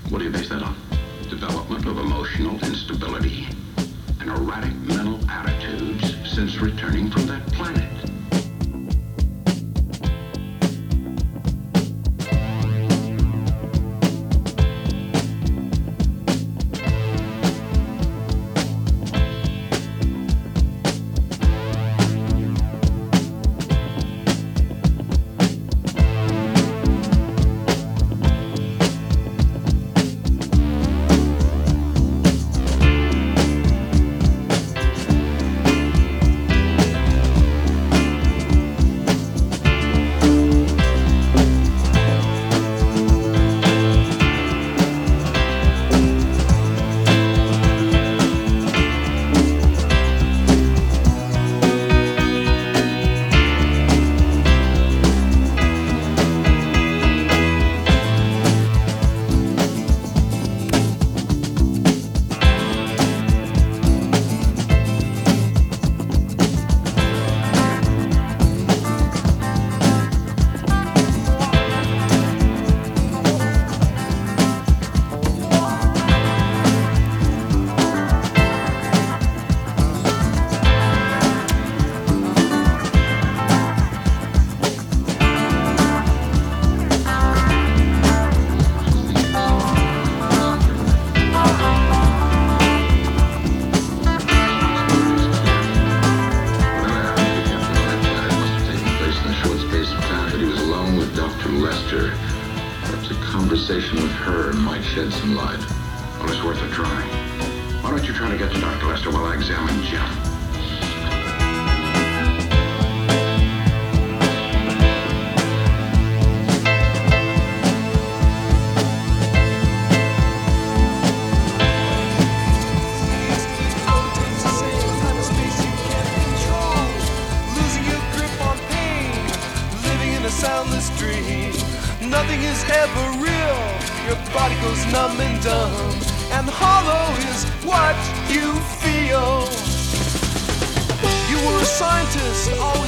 What do you base that on? Development of emotional instability and erratic mental attitudes since returning from that planet. Perhaps a conversation with her might shed some light. Well, it's worth a try. Why don't you try to get to Dr. Lester while I examine Jim? Soundless dream. Nothing is ever real. Your body goes numb and dumb, and hollow is what you feel. You were a scientist, always